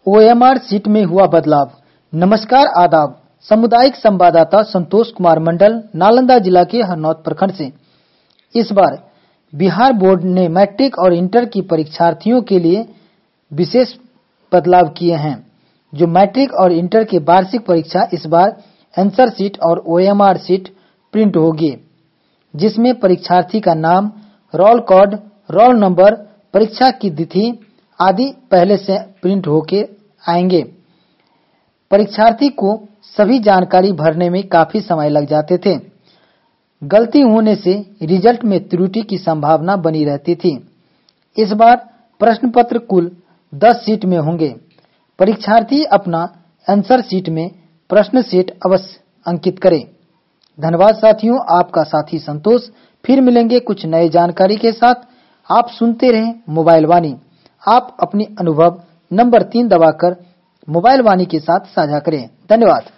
OMR sheet में हुआ बदलाव। नमस्कार, आदाब। सामुदायिक संवाददाता संतोष कुमार मंडल, नालंदा जिला के हरनौत प्रखंड से। इस बार बिहार बोर्ड ने मैट्रिक और इंटर की परीक्षार्थियों के लिए विशेष बदलाव किए हैं। जो मैट्रिक और इंटर की वार्षिक परीक्षा इस बार आंसर शीट और ओएमआर शीट प्रिंट होगी, जिसमें परीक्षार्थी का नाम, रोल कोड, रोल नंबर, परीक्षा की तिथि आदि पहले से प्रिंट होके आएंगे। परीक्षार्थी को सभी जानकारी भरने में काफी समय लग जाते थे। गलती होने से रिजल्ट में त्रुटि की संभावना बनी रहती थी। इस बार प्रश्न पत्र कुल 10 शीट में होंगे। परीक्षार्थी अपना आंसर शीट में प्रश्न सेट अवश्य अंकित करें। धन्यवाद साथियों, आपका साथी संतोष। फिर मिलेंगे कुछ नए जानकारी के साथ। आप सुनते रहें मोबाइल वाणी। आप अपनी अनुभव नंबर 3 दबाकर मोबाइल वाणी के साथ साझा करें। धन्यवाद।